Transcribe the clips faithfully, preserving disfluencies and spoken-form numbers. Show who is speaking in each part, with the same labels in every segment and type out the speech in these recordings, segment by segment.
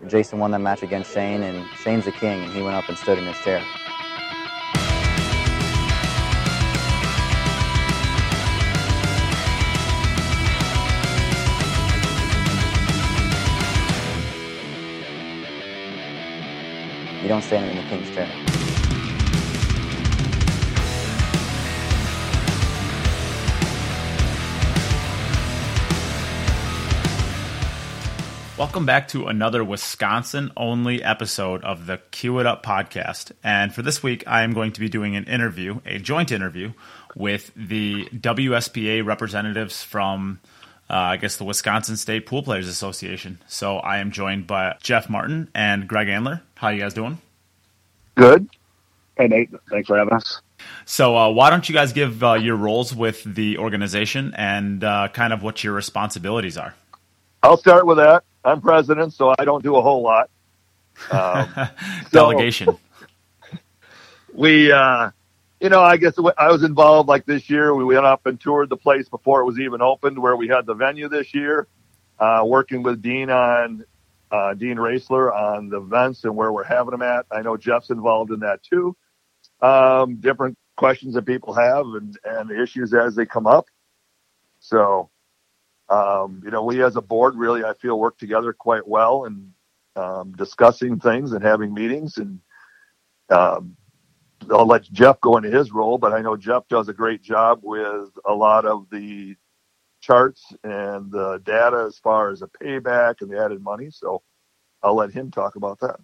Speaker 1: Jason won that match against Shane, and Shane's the king, and he went up and stood in his chair. You don't stand in the king's chair.
Speaker 2: Welcome back to another Wisconsin-only episode of the Cue It Up podcast. And for this week, I am going to be doing an interview, a joint interview, with the W S P A representatives from, uh, I guess, the Wisconsin State Pool Players Association. So I am joined by Jeff Martin and Greg Andler. How you guys doing?
Speaker 3: Good. Hey, Nate. Thanks for having us.
Speaker 2: So uh, why don't you guys give uh, your roles with the organization and uh, kind of what your responsibilities are?
Speaker 3: I'll start with that. I'm president, so I don't do a whole lot. Um,
Speaker 2: Delegation.
Speaker 3: So we, uh, you know, I guess I was involved like this year. We went up and toured the place before it was even opened, where we had the venue this year, uh, working with Dean on uh, Dean Raisler on the events and where we're having them at. I know Jeff's involved in that too. Um, different questions that people have and, and issues as they come up. So, Um, you know, we as a board really, I feel, work together quite well and um, discussing things and having meetings. And um, I'll let Jeff go into his role, but I know Jeff does a great job with a lot of the charts and the data as far as the payback and the added money. So I'll let him talk about that.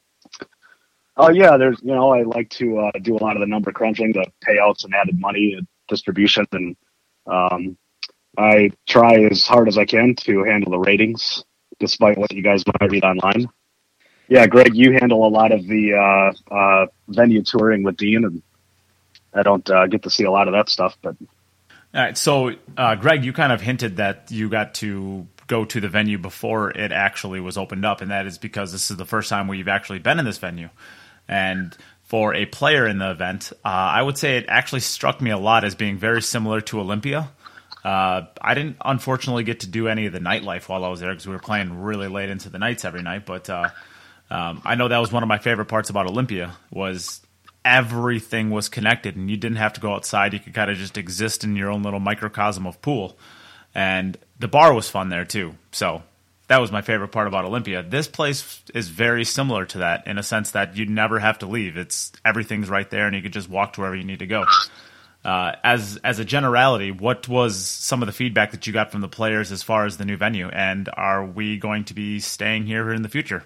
Speaker 4: Oh, yeah, there's, you know, I like to uh, do a lot of the number crunching, the payouts and added money and distribution, and um I try as hard as I can to handle the ratings, despite what you guys might read online. Yeah, Greg, you handle a lot of the uh, uh, venue touring with Dean, and I don't uh, get to see a lot of that stuff. But
Speaker 2: all right, so uh, Greg, you kind of hinted that you got to go to the venue before it actually was opened up, and that is because this is the first time we've actually been in this venue. And for a player in the event, uh, I would say it actually struck me a lot as being very similar to Olympia. Uh, I didn't, unfortunately, get to do any of the nightlife while I was there because we were playing really late into the nights every night. But uh, um, I know that was one of my favorite parts about Olympia was everything was connected, and you didn't have to go outside. You could kind of just exist in your own little microcosm of pool. And the bar was fun there, too. So that was my favorite part about Olympia. This place is very similar to that in a sense that you never have to leave. It's everything's right there, and you could just walk to wherever you need to go. Uh, as as a generality, what was some of the feedback that you got from the players as far as the new venue, and are we going to be staying here in the future?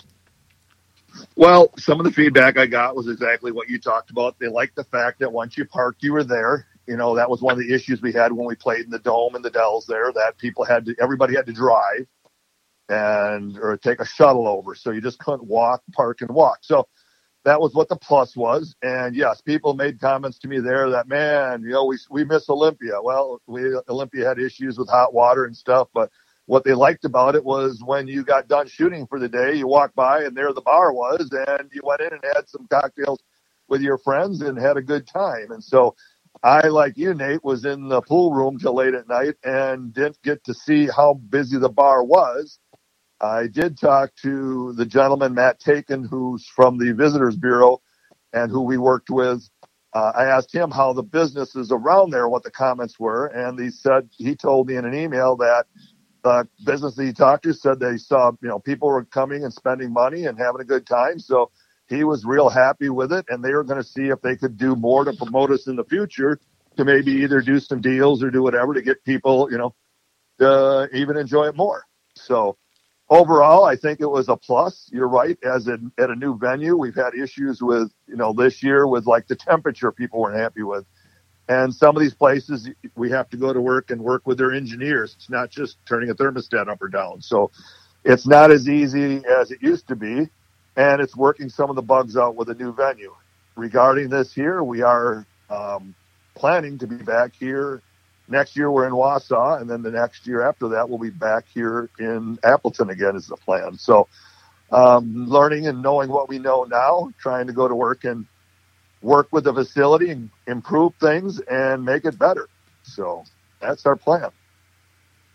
Speaker 3: Well, some of the feedback I got was exactly what you talked about. They liked the fact that once you parked, you were there. You know, that was one of the issues we had when we played in the Dome and the Dells there, that people had to, everybody had to drive and or take a shuttle over, so you just couldn't walk, park, and walk. So that was what the plus was. And yes, people made comments to me there that, man, you know, we, we miss Olympia. Well, we, Olympia had issues with hot water and stuff, but what they liked about it was when you got done shooting for the day, you walked by and there the bar was, and you went in and had some cocktails with your friends and had a good time. And so I, like you, Nate, was in the pool room till late at night and didn't get to see how busy the bar was. I did talk to the gentleman, Matt Taken, who's from the Visitors Bureau and who we worked with. Uh, I asked him how the businesses around there, what the comments were. And he said, he told me in an email that the business that he talked to said they saw, you know, people were coming and spending money and having a good time. So he was real happy with it. And they were going to see if they could do more to promote us in the future, to maybe either do some deals or do whatever to get people, you know, to even enjoy it more. So overall, I think it was a plus. You're right. As in, at a new venue, we've had issues with, you know, this year with like the temperature people weren't happy with. And some of these places we have to go to work and work with their engineers. It's not just turning a thermostat up or down. So it's not as easy as it used to be. And it's working some of the bugs out with a new venue. Regarding this here, we are um, planning to be back here. Next year we're in Wausau, and then the next year after that we'll be back here in Appleton again is the plan. So um, learning and knowing what we know now, trying to go to work and work with the facility and improve things and make it better. So that's our plan.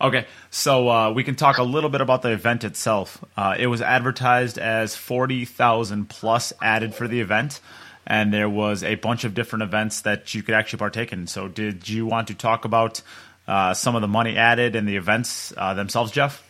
Speaker 2: Okay, so uh, we can talk a little bit about the event itself. Uh, it was advertised as forty thousand plus added for the event, and there was a bunch of different events that you could actually partake in. So did you want to talk about uh, some of the money added and the events uh, themselves, Jeff?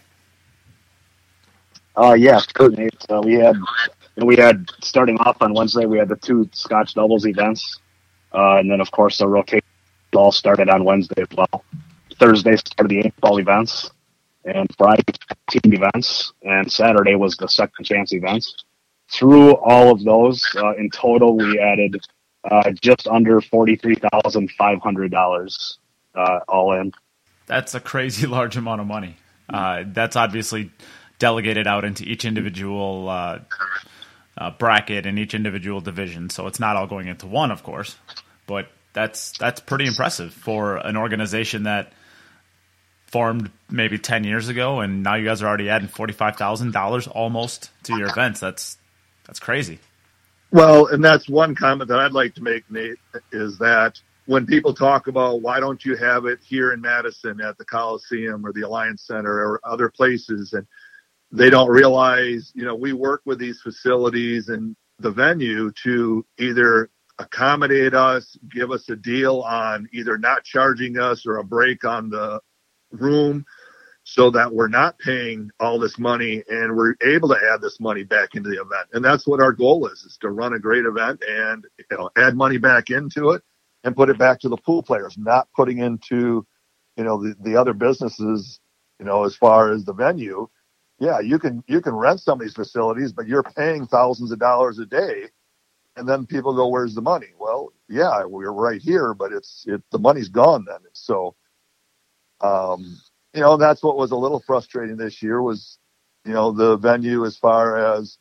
Speaker 4: Uh, yeah, certainly. Uh, we had, we had starting off on Wednesday, we had the two Scotch doubles events, uh, and then of course the rotation all started on Wednesday as well. Thursday started the eight ball events, and Friday team events, and Saturday was the second chance events. Through all of those, uh, in total, we added uh, just under forty-three thousand five hundred dollars uh, all in.
Speaker 2: That's a crazy large amount of money. Uh, that's obviously delegated out into each individual uh, uh, bracket and each individual division, so it's not all going into one, of course. But that's that's pretty impressive for an organization that formed maybe ten years ago, and now you guys are already adding forty-five thousand dollars almost to your events. That's that's crazy.
Speaker 3: Well, and that's one comment that I'd like to make, Nate, is that when people talk about why don't you have it here in Madison at the Coliseum or the Alliance Center or other places, and they don't realize, you know, we work with these facilities and the venue to either accommodate us, give us a deal on either not charging us or a break on the room so that we're not paying all this money and we're able to add this money back into the event. And that's what our goal is, is to run a great event and, you know, add money back into it and put it back to the pool players, not putting into, you know, the, the other businesses, you know, as far as the venue. Yeah, you can you can rent some of these facilities, but you're paying thousands of dollars a day, and then people go, "Where's the money?" Well, yeah, we're right here, but it's it the money's gone then. So, um, you know, that's what was a little frustrating this year was, you know, the venue as far as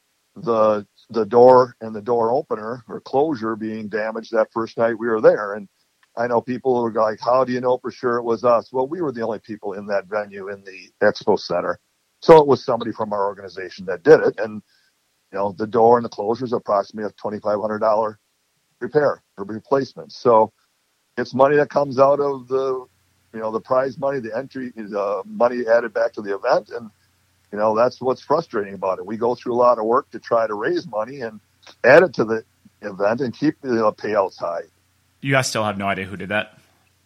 Speaker 3: the the door and the door opener or closure being damaged that first night we were there, and I know people were like, "How do you know for sure it was us?" Well, we were the only people in that venue in the expo center. So it was somebody from our organization that did it. And, you know, the door and the closure is approximately a twenty-five hundred dollars repair or replacement. So it's money that comes out of the, you know, the prize money, the entry, the money added back to the event. And, you know, that's what's frustrating about it. We go through a lot of work to try to raise money and add it to the event and keep the payouts high.
Speaker 2: You guys still have no idea who did that?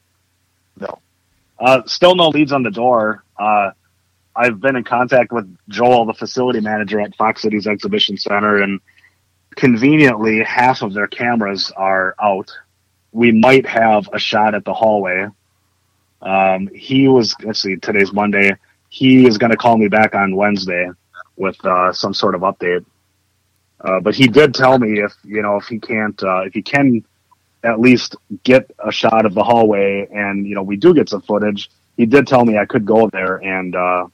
Speaker 3: No.
Speaker 4: Uh, still no leads on the door. Uh, I've been in contact with Joel, the facility manager at Fox Cities Exhibition Center, and conveniently half of their cameras are out. We might have a shot at the hallway. Um, he was, let's see, today's Monday. He is going to call me back on Wednesday with uh, some sort of update. Uh, but he did tell me if, you know, if he can't, uh, if he can at least get a shot of the hallway and, you know, we do get some footage, he did tell me I could go there and, uh,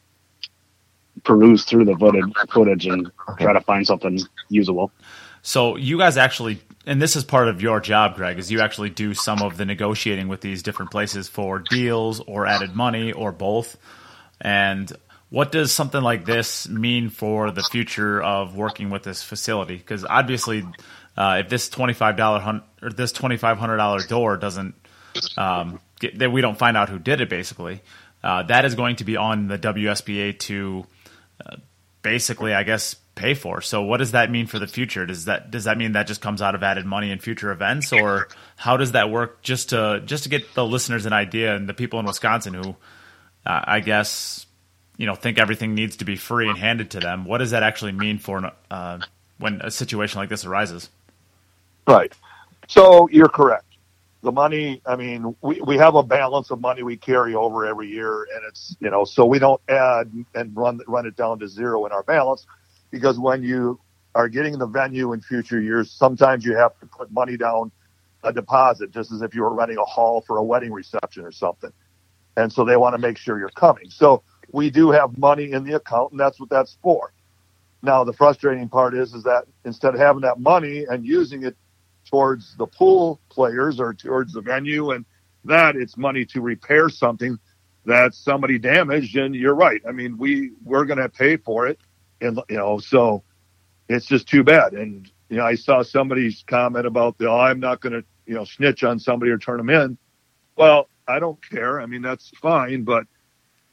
Speaker 4: peruse through the footage, footage and try to find something usable.
Speaker 2: So you guys actually, and this is part of your job, Greg, is you actually do some of the negotiating with these different places for deals or added money or both. And what does something like this mean for the future of working with this facility? Because obviously, uh, if this twenty-five dollars or this twenty-five hundred dollars door doesn't um, get, that we don't find out who did it, basically, uh, that is going to be on the W S B A to uh, basically, I guess, pay for. So what does that mean for the future? Does that does that mean that just comes out of added money in future events, or how does that work? Just to just to get the listeners an idea and the people in Wisconsin who, uh, I guess, you know, think everything needs to be free and handed to them. What does that actually mean for uh, when a situation like this arises?
Speaker 3: Right. So you're correct. The money, I mean, we, we have a balance of money we carry over every year, and it's, you know, so we don't add and run run it down to zero in our balance, because when you are getting the venue in future years, sometimes you have to put money down, a deposit, just as if you were renting a hall for a wedding reception or something. And so they want to make sure you're coming. So we do have money in the account, and that's what that's for. Now, the frustrating part is, is that instead of having that money and using it towards the pool players or towards the venue and that, it's money to repair something that somebody damaged. And you're right. I mean, we, we're going to pay for it. And, you know, so it's just too bad. And, you know, I saw somebody's comment about the, oh, I'm not going to, you know, snitch on somebody or turn them in. Well, I don't care. I mean, that's fine. But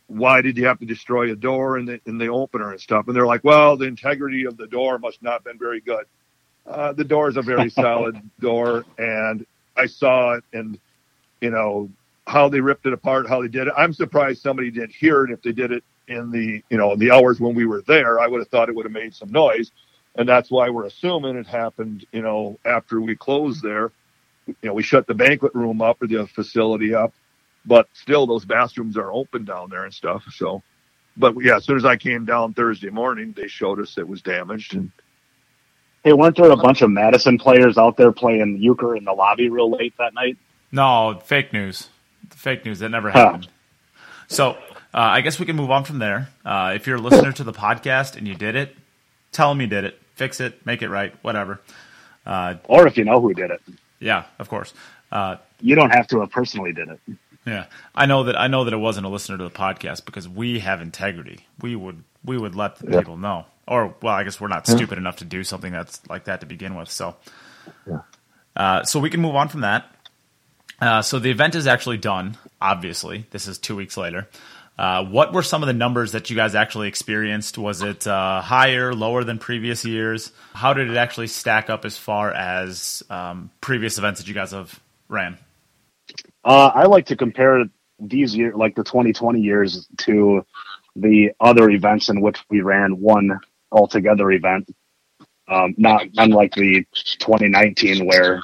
Speaker 3: why did you have to destroy a door in the in the opener and stuff? And they're like, well, the integrity of the door must not have been very good. Uh, the door is a very solid door, and I saw it, and you know how they ripped it apart, how they did it. I'm surprised somebody didn't hear it. If they did it in the you know the hours when we were there, I would have thought it would have made some noise, and that's why we're assuming it happened. You know, after we closed there, you know, we shut the banquet room up or the facility up. But still, those bathrooms are open down there and stuff. So, but yeah, as soon as I came down Thursday morning, they showed us it was damaged. And
Speaker 4: hey, weren't there a bunch of Madison players out there playing euchre in the lobby real late that night?
Speaker 2: No, fake news. Fake news. That never happened. Huh. So, uh, I guess we can move on from there. Uh, if you're a listener to the podcast and you did it, tell them you did it. Fix it. Make it right. Whatever. Uh,
Speaker 4: or if you know who did it.
Speaker 2: Yeah, of course. Uh,
Speaker 4: you don't have to have personally did it.
Speaker 2: Yeah, I know that I know that it wasn't a listener to the podcast because we have integrity. We would we would let the
Speaker 3: yeah.
Speaker 2: people know. Or well, I guess we're not yeah. stupid enough to do something that's like that to begin with. So,
Speaker 3: yeah.
Speaker 2: uh, so we can move on from that. Uh, so the event is actually done. Obviously, this is two weeks later. Uh, what were some of the numbers that you guys actually experienced? Was it uh, higher, lower than previous years? How did it actually stack up as far as um, previous events that you guys have ran?
Speaker 4: Uh, I like to compare these years, like the twenty twenty years, to the other events in which we ran one altogether event. Um, not unlike the twenty nineteen where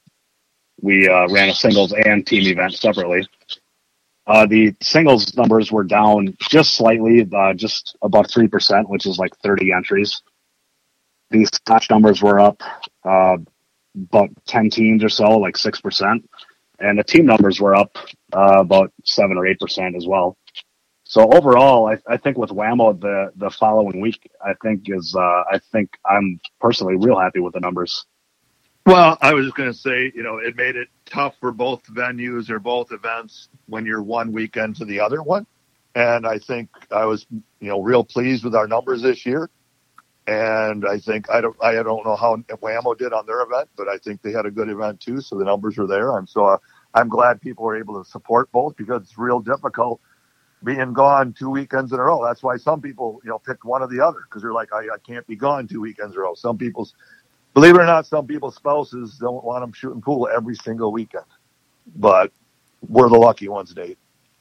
Speaker 4: we uh, ran a singles and team event separately. Uh, the singles numbers were down just slightly, uh, just about three percent, which is like thirty entries. The Scotch numbers were up uh, about ten teams or so, like six percent. And the team numbers were up uh, about seven or eight percent as well. So overall, I, I think with Whammo the the following week, I think is uh, I think I'm personally real happy with the numbers.
Speaker 3: Well, I was just going to say, you know, it made it tough for both venues or both events when you're one weekend to the other one, and I think I was you know real pleased with our numbers this year. And I think I don't I don't know how Whammo did on their event, but I think they had a good event too. So the numbers were there. I'm so uh, I'm glad people were able to support both because it's real difficult being gone two weekends in a row. That's why some people you know picked one or the other because they're like I, I can't be gone two weekends in a row. Some people's believe it or not, some people's spouses don't want them shooting pool every single weekend, but we're the lucky ones, Nate.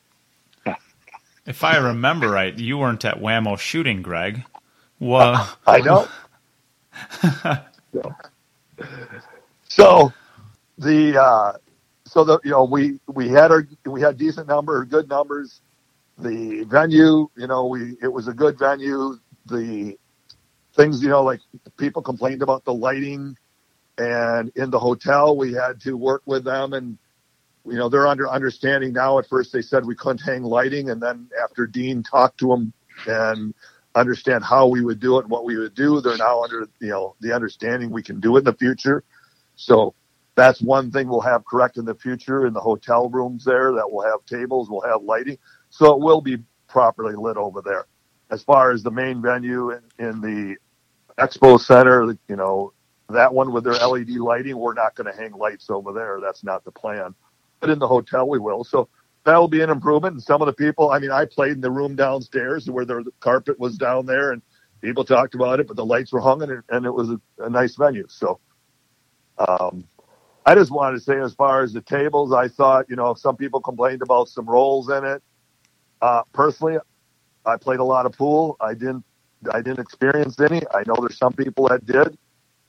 Speaker 2: If I remember right, you weren't at Whammo shooting, Greg. Well,
Speaker 3: I know. so, so the uh, so the you know we we had our we had decent number, good numbers. The venue, you know, we it was a good venue. The things, you know, like people complained about the lighting, and in the hotel we had to work with them, and you know they're under understanding now. At first they said we couldn't hang lighting, and then after Dean talked to them and understand how we would do it and what we would do, they're now under you know the understanding we can do it in the future. So that's one thing we'll have correct in the future in the hotel rooms there, that we'll have tables, we'll have lighting, so it will be properly lit over there. As far as the main venue in, in the expo center, you know that one with their L E D lighting, we're not going to hang lights over there. That's not the plan, but in the hotel we will. So that'll be an improvement. And some of the people, I mean, I played in the room downstairs where the carpet was down there and people talked about it, but the lights were hung and, and it was a, a nice venue. So um, I just wanted to say, as far as the tables, I thought, you know, some people complained about some rolls in it. Uh, personally, I played a lot of pool. I didn't, I didn't experience any. I know there's some people that did.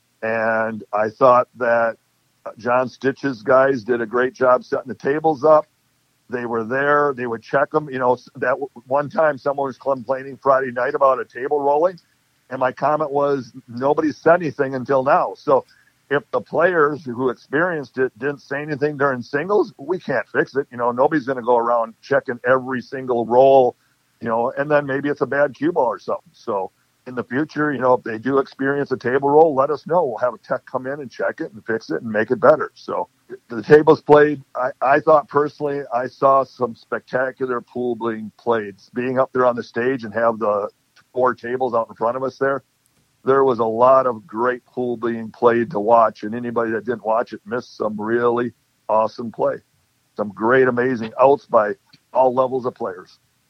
Speaker 3: And I thought that John Stitch's guys did a great job setting the tables up. They were there. They would check them. You know, that one time someone was complaining Friday night about a table rolling, and my comment was nobody said anything until now. So if the players who experienced it didn't say anything during singles, we can't fix it. You know, nobody's going to go around checking every single roll, you know, and then maybe it's a bad cue ball or something. So in the future, you know, if they do experience a table roll, let us know. We'll have a tech come in and check it and fix it and make it better. So the tables played. I, I thought personally, I saw some spectacular pool being played. Being up there on the stage and have the four tables out in front of us there, there was a lot of great pool being played to watch. And anybody that didn't watch it missed some really awesome play. Some great, amazing outs by all levels of players.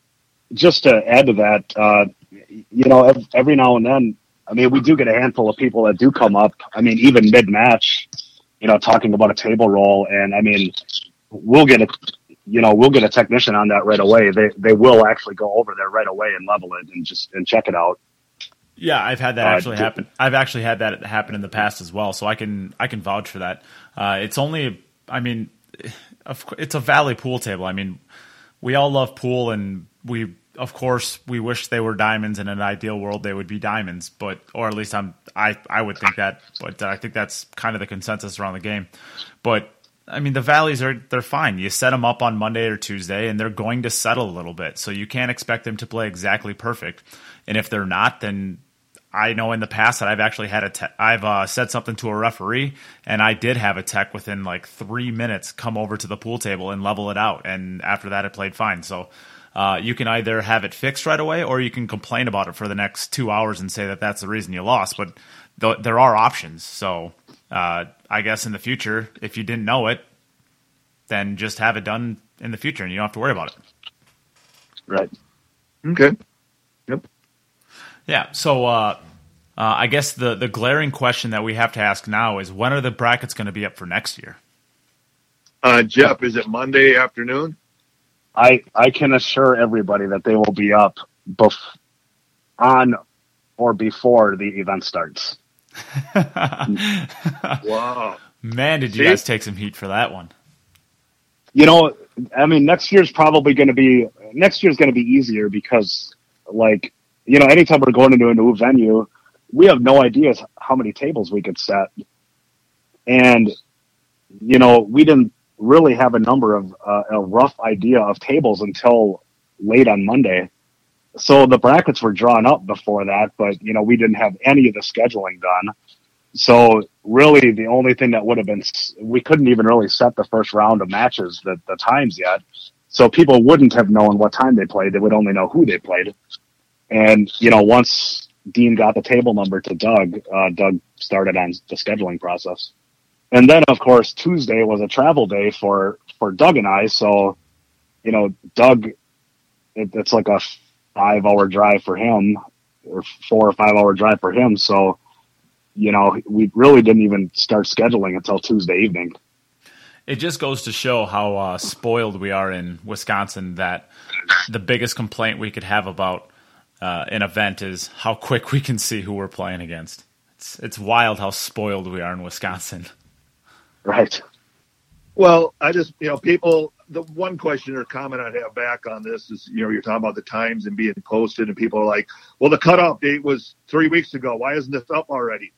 Speaker 4: just to add to that, uh, you know, every now and then, I mean, we do get a handful of people that do come up. I mean, even mid-match, you know, talking about a table roll, and I mean, we'll get a, you know, we'll get a technician on that right away. They they will actually go over there right away and level it and just and check it out.
Speaker 2: Yeah, I've had that
Speaker 4: Uh,
Speaker 2: actually
Speaker 4: d-
Speaker 2: happen. I've actually had that happen in the past as well, so I can I can vouch for that. Uh, it's only, I mean, of cour- it's a Valley pool table. I mean, we all love pool, and we, of course, we wish they were diamonds. In an ideal world, they would be diamonds, but or at least I'm I I would think that. But I think that's kind of the consensus around the game. But I mean, the Valleys are they're fine. You set them up on Monday or Tuesday, and they're going to settle a little bit, so you can't expect them to play exactly perfect. And if they're not, then I know in the past that I've actually had a te- I've uh, said something to a referee, and I did have a tech within like three minutes come over to the pool table and level it out, and after that it played fine. So uh, you can either have it fixed right away, or you can complain about it for the next two hours and say that that's the reason you lost. But th- there are options. So uh, I guess in the future, if you didn't know it, then just have it done in the future, and you don't have to worry about it.
Speaker 4: Right.
Speaker 3: Okay. Yep.
Speaker 2: Yeah, so uh, uh, I guess the, the glaring question that we have to ask now is, when are the brackets going to be up for next year?
Speaker 3: Uh, Jeff, is it Monday afternoon?
Speaker 4: I I can assure everybody that they will be up bef- on or before the event starts.
Speaker 3: Wow.
Speaker 2: Man, did you
Speaker 3: See?
Speaker 2: guys take some heat for that one.
Speaker 4: You know, I mean, next year's probably going to be next year's going to be easier because, like, you know, anytime we're going into a new venue, we have no idea how many tables we could set, and you know, we didn't really have a number of uh, a rough idea of tables until late on Monday. So the brackets were drawn up before that, but you know, we didn't have any of the scheduling done. So really, the only thing that would have been, we couldn't even really set the first round of matches, the, the times yet. So people wouldn't have known what time they played. They would only know who they played. And, you know, once Dean got the table number to Doug, uh, Doug started on the scheduling process. And then, of course, Tuesday was a travel day for, for Doug and I. So, you know, Doug, it, it's like a five hour drive for him, or four or five hour drive for him. So, you know, we really didn't even start scheduling until Tuesday evening.
Speaker 2: It just goes to show how uh, spoiled we are in Wisconsin, that the biggest complaint we could have about uh, an event is how quick we can see who we're playing against. It's it's wild how spoiled we are in Wisconsin.
Speaker 4: Right.
Speaker 3: Well, I just, you know, people, the one question or comment I'd have back on this is, you know, you're talking about the times and being posted, and people are like, well, the cutoff date was three weeks ago. Why isn't this up already?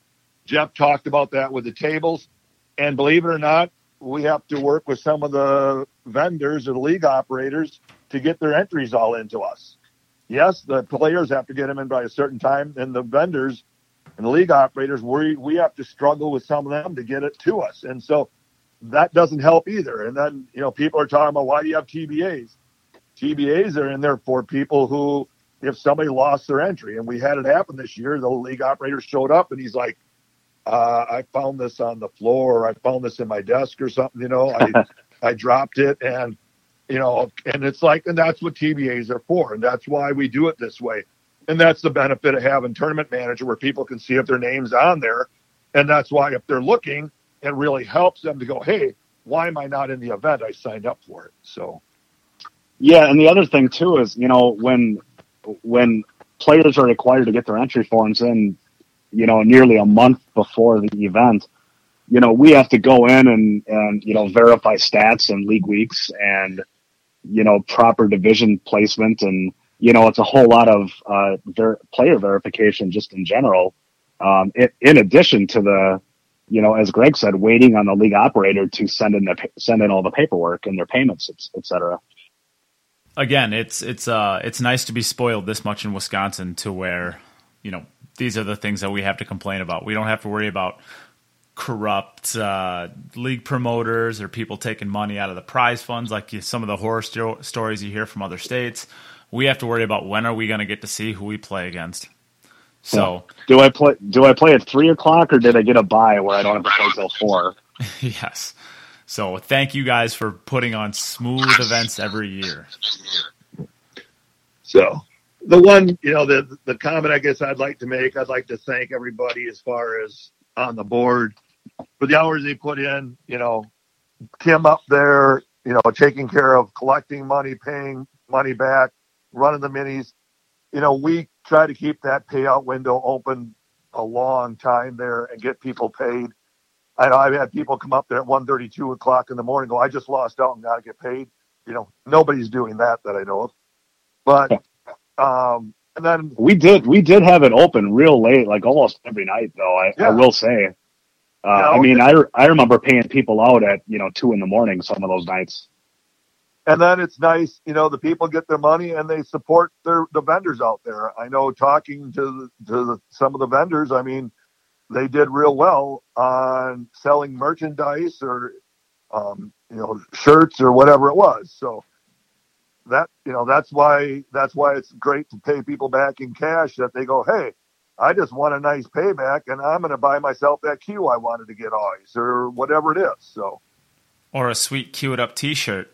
Speaker 3: Jeff talked about that with the tables, and believe it or not, we have to work with some of the vendors or the league operators to get their entries all into us. Yes, the players have to get them in by a certain time, and the vendors and the league operators, we we have to struggle with some of them to get it to us. And so that doesn't help either. And then, you know, people are talking about, why do you have T B As? T B As are in there for people who, if somebody lost their entry, and we had it happen this year, the league operator showed up and he's like, uh, I found this on the floor, or I found this in my desk or something, you know, I, I dropped it, and, you know, and it's like, and that's what T B As are for. And that's why we do it this way. And that's the benefit of having Tournament Manager, where people can see if their name's on there. And that's why, if they're looking, it really helps them to go, hey, why am I not in the event? I signed up for it. So,
Speaker 4: yeah. And the other thing too is, you know, when, when players are required to get their entry forms in, you know, nearly a month before the event, you know, we have to go in and, and, you know, verify stats and league weeks and, you know, proper division placement. And, you know, it's a whole lot of uh, ver- player verification just in general. Um, it, in addition to the, you know, as Greg said, waiting on the league operator to send in the, send in all the paperwork and their payments, et cetera.
Speaker 2: Again, it's it's uh it's nice to be spoiled this much in Wisconsin, to where, you know, these are the things that we have to complain about. We don't have to worry about corrupt uh, league promoters or people taking money out of the prize funds, like you, some of the horror sto- stories you hear from other states. We have to worry about, when are we going to get to see who we play against. So,
Speaker 4: do I play? Do I play at three o'clock, or did I get a bye where I don't have to play till four?
Speaker 2: Yes. So, thank you guys for putting on smooth events every year.
Speaker 3: So the one, you know, the the comment I guess I'd like to make, I'd like to thank everybody as far as on the board for the hours they put in. You know, Kim up there, you know, taking care of collecting money, paying money back, running the minis. You know, we try to keep that payout window open a long time there and get people paid. I know I've had people come up there at one thirty, two o'clock in the morning, go, I just lost out and got to get paid. You know, nobody's doing that that I know of. But, um, and then
Speaker 4: we did, we did have it open real late, like almost every night though. I, yeah. I will say, uh, you know, I mean, I, I remember paying people out at, you know, two in the morning, some of those nights.
Speaker 3: And then it's nice, you know, the people get their money and they support their the vendors out there. I know talking to the, to the, some of the vendors, I mean, they did real well on selling merchandise or, um, you know, shirts or whatever it was. So that, you know, that's why that's why it's great to pay people back in cash, that they go, hey, I just want a nice payback and I'm going to buy myself that cue I wanted to get always or whatever it is. So,
Speaker 2: or a sweet Cue It Up T-shirt.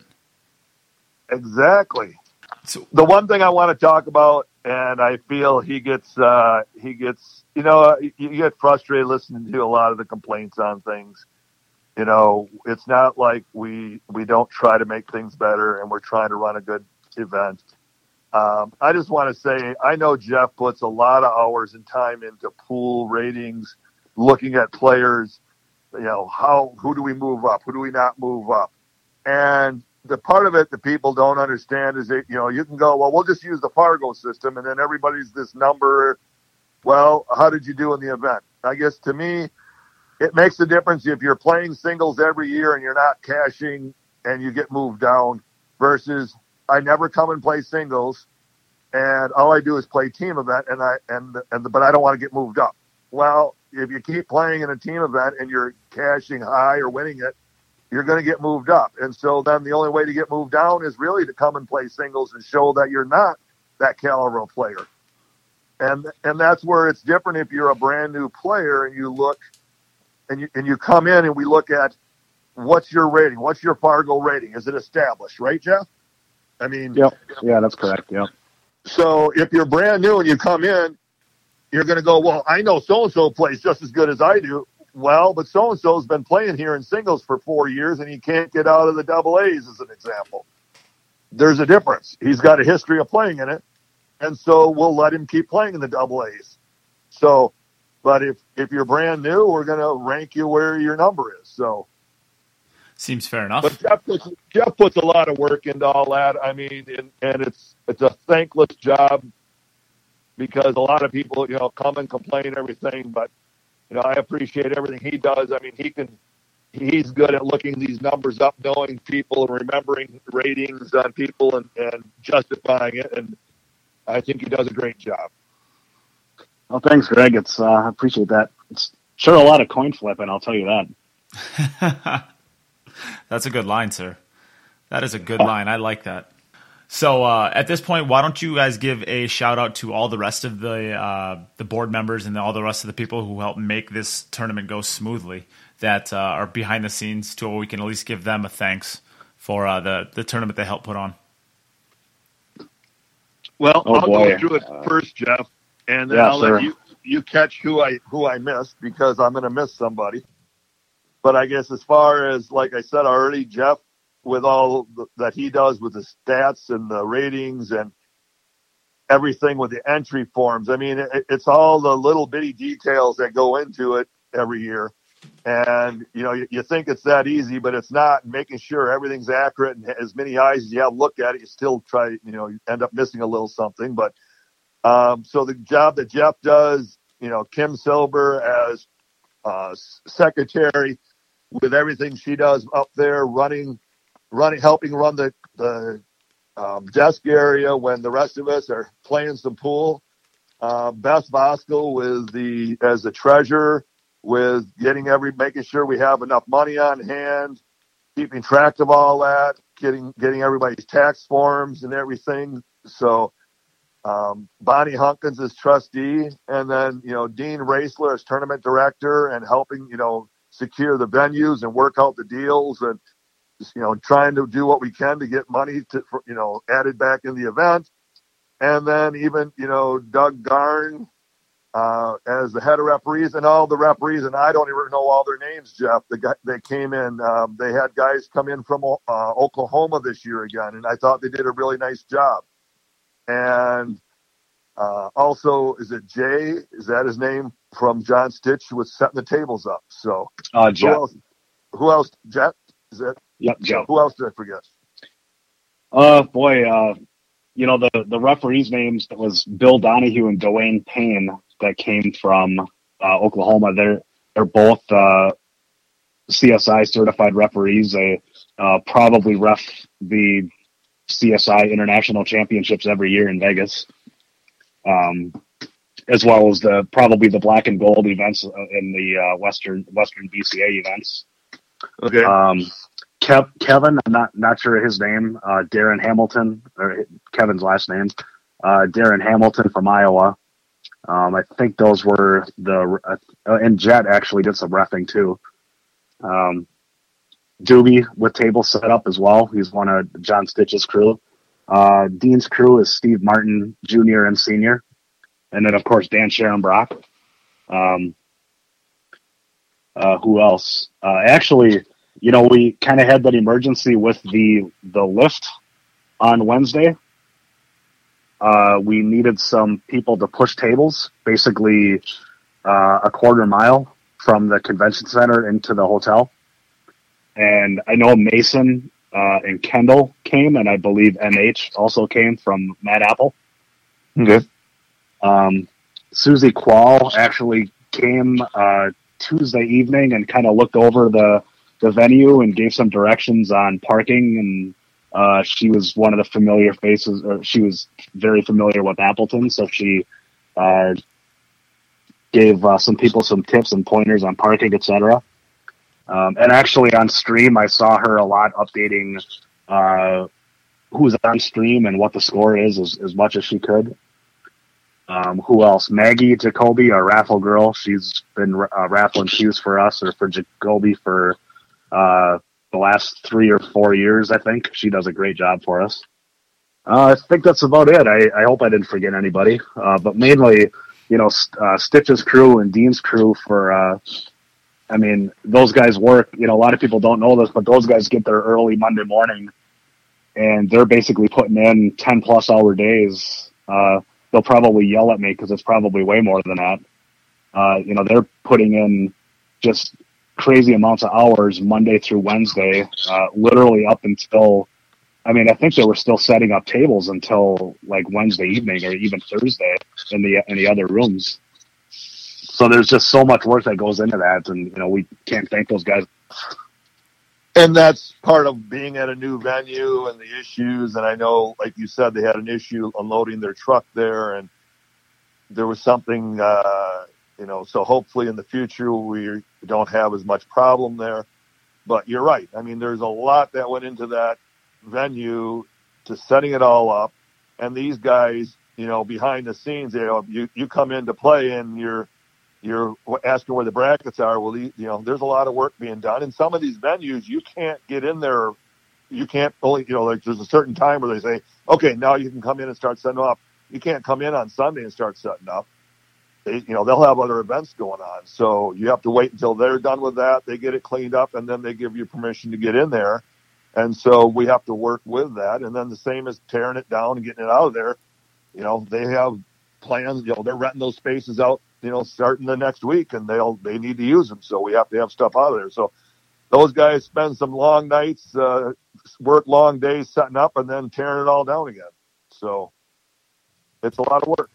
Speaker 3: Exactly. So, the one thing I want to talk about, and I feel he gets, uh, he gets, you know, you get frustrated listening to a lot of the complaints on things. You know, it's not like we we don't try to make things better, and we're trying to run a good event. Um, I just want to say, I know Jeff puts a lot of hours and time into pool ratings, looking at players. You know, how who do we move up? Who do we not move up? And the part of it that people don't understand is that, you know, you can go, well, we'll just use the Fargo system, and then everybody's this number. Well, how did you do in the event? I guess to me, it makes a difference if you're playing singles every year and you're not cashing and you get moved down versus I never come and play singles and all I do is play team event and I and and but I don't want to get moved up. Well, if you keep playing in a team event and you're cashing high or winning it, you're going to get moved up. And so then the only way to get moved down is really to come and play singles and show that you're not that caliber of player. And and that's where it's different if you're a brand new player and you look and you and you come in and we look at what's your rating? What's your Fargo rating? Is it established, right, Jeff? I mean,
Speaker 4: yep. Yeah, that's correct. Yeah.
Speaker 3: So if you're brand new and you come in, you're going to go, well, I know so-and-so plays just as good as I do. Well, but so-and-so's been playing here in singles for four years and he can't get out of the double A's as an example. There's a difference. He's got a history of playing in it. And so we'll let him keep playing in the double A's. So, but if, if you're brand new, we're going to rank you where your number is. So
Speaker 2: seems fair enough.
Speaker 3: But Jeff puts, Jeff puts a lot of work into all that. I mean, and, and it's, it's a thankless job because a lot of people, you know, come and complain and everything, but you know, I appreciate everything he does. I mean, he can, he's good at looking these numbers up, knowing people and remembering ratings on people and, and justifying it. And I think he does a great job.
Speaker 4: Well, thanks, Greg. It's, uh, I appreciate that. It's sure a lot of coin flipping, I'll tell you that.
Speaker 2: That's a good line, sir. That is a good line. I like that. So uh, at this point, why don't you guys give a shout out to all the rest of the uh, the board members and all the rest of the people who helped make this tournament go smoothly that uh, are behind the scenes, to where we can at least give them a thanks for uh, the the tournament they helped put on.
Speaker 3: Well,
Speaker 4: oh,
Speaker 3: I'll
Speaker 4: boy.
Speaker 3: go through it first, Jeff, and then
Speaker 4: yeah,
Speaker 3: I'll
Speaker 4: sure.
Speaker 3: let you you catch who I who I missed because I'm going to miss somebody. But I guess as far as, like I said already, Jeff, with all that he does with the stats and the ratings and everything with the entry forms. I mean, it, it's all the little bitty details that go into it every year. And, you know, you, you think it's that easy, but it's not. Making sure everything's accurate and as many eyes as you have look at it, you still try, you know, you end up missing a little something. But um, so the job that Jeff does, you know, Kim Silber as uh, secretary with everything she does up there, running, running, helping run the, the um, desk area when the rest of us are playing some pool. Uh, Beth Voskel with the, as the treasurer, with getting every, making sure we have enough money on hand, keeping track of all that, getting, getting everybody's tax forms and everything. So, um, Bonnie Hunkins as trustee, and then, you know, Dean Raisler as tournament director and helping, you know, secure the venues and work out the deals and, just, you know, trying to do what we can to get money to, you know, added back in the event. And then even, you know, Doug Garn uh, as the head of referees and all the referees, and I don't even know all their names, Jeff. The guy, they came in, um, they had guys come in from uh, Oklahoma this year again, and I thought they did a really nice job. And uh, also, is it Jay? Is that his name? From John Stitch, who was setting the tables up. So,
Speaker 4: uh, Jet.
Speaker 3: Who else? Who else? Jet? Is that?
Speaker 4: Yep, Jet.
Speaker 3: Who else did I forget?
Speaker 4: Uh, boy, uh, you know, the, the referees' names, that was Bill Donahue and Dwayne Payne that came from uh, Oklahoma. They're, they're both uh, C S I certified referees. They uh, probably ref the C S I International Championships every year in Vegas, um, as well as the probably the black and gold events in the uh, Western Western B C A events.
Speaker 3: Okay.
Speaker 4: Um, Kev, Kevin, I'm not not sure of his name. Uh, Darren Hamilton, or Kevin's last name. Uh, Darren Hamilton from Iowa. Um, I think those were the uh, and Jet actually did some reffing too. Um, Doobie with table set up as well. He's one of John Stitch's crew. Uh, Dean's crew is Steve Martin Junior and Senior, and then of course Dan Sharon Brock. Um, uh, who else? Uh, actually, you know, we kind of had that emergency with the the lift on Wednesday. Uh, we needed some people to push tables, basically uh, a quarter mile from the convention center into the hotel. And I know Mason uh, and Kendall came, and I believe M H also came from Mad Apple.
Speaker 3: Okay.
Speaker 4: Um, Susie Quall actually came uh, Tuesday evening and kind of looked over the, the venue and gave some directions on parking, and uh, she was one of the familiar faces, or she was very familiar with Appleton, so she uh, gave uh, some people some tips and pointers on parking, et cetera. Um, and actually on stream, I saw her a lot updating uh, who's on stream and what the score is as, as much as she could. Um, who else? Maggie Jacoby, our raffle girl. She's been uh, raffling cues for us, or for Jacoby, for uh, the last three or four years, I think. She does a great job for us. Uh, I think that's about it. I, I hope I didn't forget anybody. Uh, but mainly, you know, uh, Stitch's crew and Dean's crew for, uh, I mean, those guys work. You know, a lot of people don't know this, but those guys get there early Monday morning, and they're basically putting in ten plus hour days. Uh, they'll probably yell at me because it's probably way more than that. Uh, you know, they're putting in just crazy amounts of hours Monday through Wednesday, uh, literally up until, I mean, I think they were still setting up tables until like Wednesday evening or even Thursday in the, in the other rooms. So there's just so much work that goes into that. And, you know, we can't thank those guys.
Speaker 3: And that's part of being at a new venue and the issues. And I know, like you said, they had an issue unloading their truck there, and there was something, uh, you know, so hopefully in the future we don't have as much problem there. But you're right. I mean, there's a lot that went into that venue to setting it all up. And these guys, you know, behind the scenes, you know, you, you come in to play and you're, you're asking where the brackets are. Well, you know, there's a lot of work being done. In some of these venues, you can't get in there. You can't only, you know, like there's a certain time where they say, okay, now you can come in and start setting up. You can't come in on Sunday and start setting up. They, you know, they'll have other events going on. So you have to wait until they're done with that. They get it cleaned up, and then they give you permission to get in there. And so we have to work with that. And then the same as tearing it down and getting it out of there. You know, they have plans. You know, they're renting those spaces out, you know, starting the next week, and they'll, they need to use them. So we have to have stuff out of there. So those guys spend some long nights, uh, work long days setting up and then tearing it all down again. So it's a lot of work.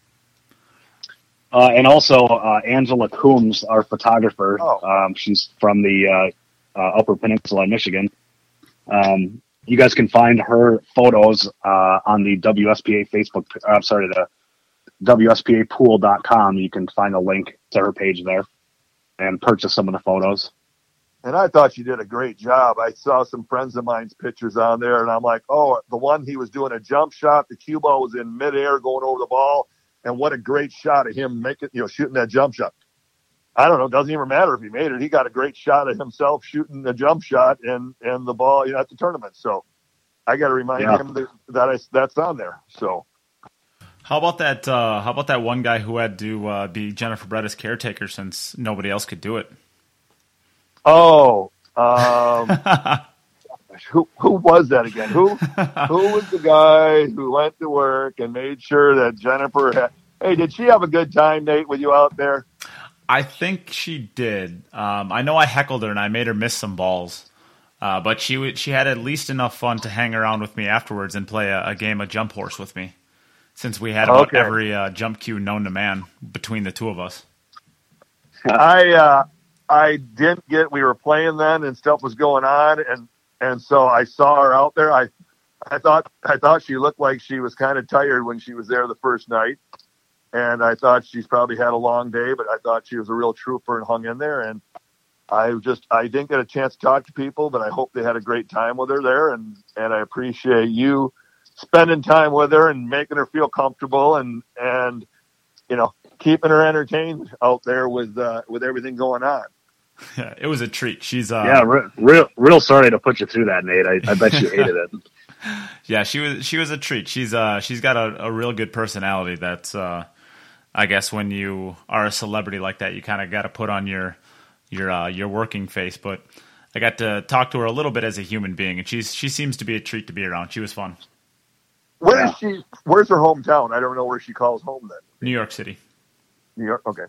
Speaker 4: Uh, and also, uh, Angela Coombs, our photographer,
Speaker 3: oh.
Speaker 4: um, she's from the, uh, uh, Upper Peninsula in Michigan. Um, you guys can find her photos, uh, on the W S P A Facebook, uh, I'm sorry, the W S P A pool dot com. You can find a link to her page there and purchase some of the photos.
Speaker 3: And I thought she did a great job. I saw some friends of mine's pictures on there, and I'm like, oh, the one he was doing a jump shot, the cue ball was in midair going over the ball, and what a great shot of him making, you know, shooting that jump shot. I don't know, it doesn't even matter if he made it. He got a great shot of himself shooting the jump shot and, and the ball, you know, at the tournament. So I got to remind
Speaker 4: yeah.
Speaker 3: him that, that I, that's on there. So.
Speaker 2: How about that? Uh, how about that one guy who had to uh, be Jennifer Bretta's caretaker since nobody else could do it?
Speaker 3: Oh, um, who who was that again? Who who was the guy who went to work and made sure that Jennifer had? Hey, did she have a good time, Nate, with you out there?
Speaker 2: I think she did. Um, I know I heckled her and I made her miss some balls, uh, but she w- she had at least enough fun to hang around with me afterwards and play a, a game of jump horse with me. Since we had about
Speaker 3: Okay.
Speaker 2: every uh, jump cue known to man between the two of us.
Speaker 3: I uh, I didn't get. We were playing then, and stuff was going on, and and so I saw her out there. I I thought I thought she looked like she was kind of tired when she was there the first night, and I thought she's probably had a long day, but I thought she was a real trooper and hung in there. And I just I didn't get a chance to talk to people, but I hope they had a great time with her there, and and I appreciate you spending time with her and making her feel comfortable and, and, you know, keeping her entertained out there with, uh, with everything going on.
Speaker 2: Yeah, it was a treat. She's, uh,
Speaker 4: Yeah, re- real, real sorry to put you through that, Nate. I, I bet you hated it.
Speaker 2: yeah, she was, she was a treat. She's, uh, she's got a, a real good personality that's, uh, I guess when you are a celebrity like that, you kind of got to put on your, your, uh, your working face, but I got to talk to her a little bit as a human being, and she's, she seems to be a treat to be around. She was fun.
Speaker 3: Where
Speaker 4: Yeah.
Speaker 3: is she? Where's her hometown? I don't know where she calls home then.
Speaker 2: New York City.
Speaker 3: New York. Okay.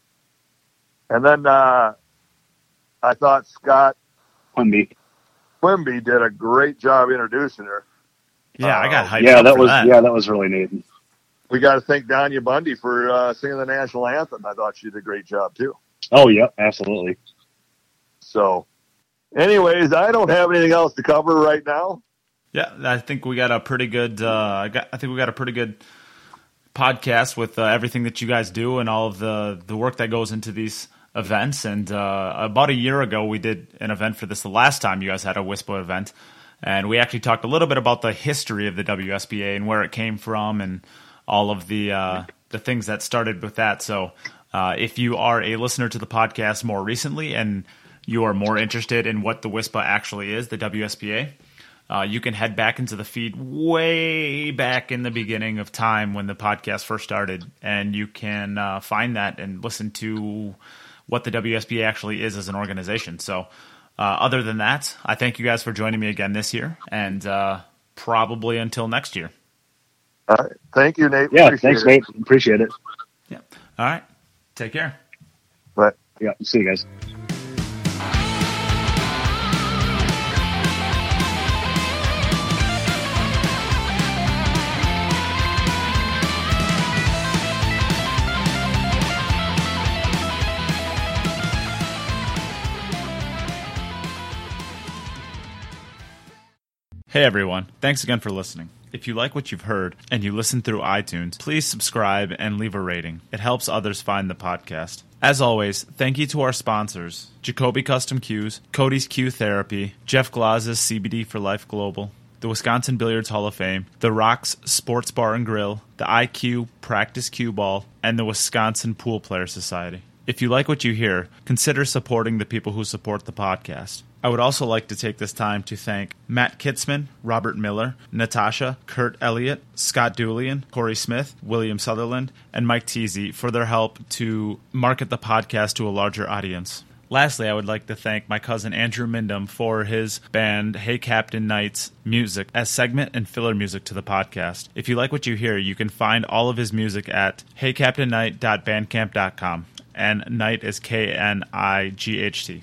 Speaker 3: And then uh, I thought Scott
Speaker 4: Quimby.
Speaker 3: Quimby did a great job introducing her.
Speaker 2: Yeah, I got hyped
Speaker 4: Yeah,
Speaker 2: up
Speaker 4: that
Speaker 2: for
Speaker 4: was
Speaker 2: that.
Speaker 4: yeah, that was really neat.
Speaker 3: We got to thank Danya Bundy for uh, singing the national anthem. I thought she did a great job too.
Speaker 4: Oh, yeah, absolutely.
Speaker 3: So, anyways, I don't have anything else to cover right now.
Speaker 2: Yeah, I think we got a pretty good. Uh, I got. I think we got a pretty good podcast with uh, everything that you guys do and all of the the work that goes into these events. And uh, about a year ago, we did an event for this. The last time you guys had a WISPA event, and we actually talked a little bit about the history of the W S B A and where it came from, and all of the uh, the things that started with that. So, uh, if you are a listener to the podcast more recently and you are more interested in what the WISPA actually is, the W S B A. Uh, you can head back into the feed way back in the beginning of time when the podcast first started, and you can uh, find that and listen to what the W S B A actually is as an organization. So uh, other than that, I thank you guys for joining me again this year, and uh, probably until next year.
Speaker 3: All right. Thank you, Nate.
Speaker 4: Yeah,
Speaker 3: Appreciate
Speaker 4: thanks,
Speaker 3: it.
Speaker 4: Nate. Appreciate it.
Speaker 2: Yeah. All right. Take care.
Speaker 3: But
Speaker 4: Yeah, see you guys.
Speaker 2: Hey everyone, thanks again for listening. If you like what you've heard and you listen through iTunes, please subscribe and leave a rating. It helps others find the podcast. As always, thank you to our sponsors, Jacoby Custom Cues, Cody's Q Therapy, Jeff Glaz's C B D for Life Global, the Wisconsin Billiards Hall of Fame, the Rocks Sports Bar and Grill, the I Q Practice Cue Ball, and the Wisconsin Pool Players Society. If you like what you hear, consider supporting the people who support the podcast. I would also like to take this time to thank Matt Kitzman, Robert Miller, Natasha, Kurt Elliott, Scott Doolian, Corey Smith, William Sutherland, and Mike Teasy for their help to market the podcast to a larger audience. Lastly, I would like to thank my cousin Andrew Mindham for his band Hey Captain Knight's music as segment and filler music to the podcast. If you like what you hear, you can find all of his music at hey captain knight dot bandcamp dot com. And Knight is K N I G H T.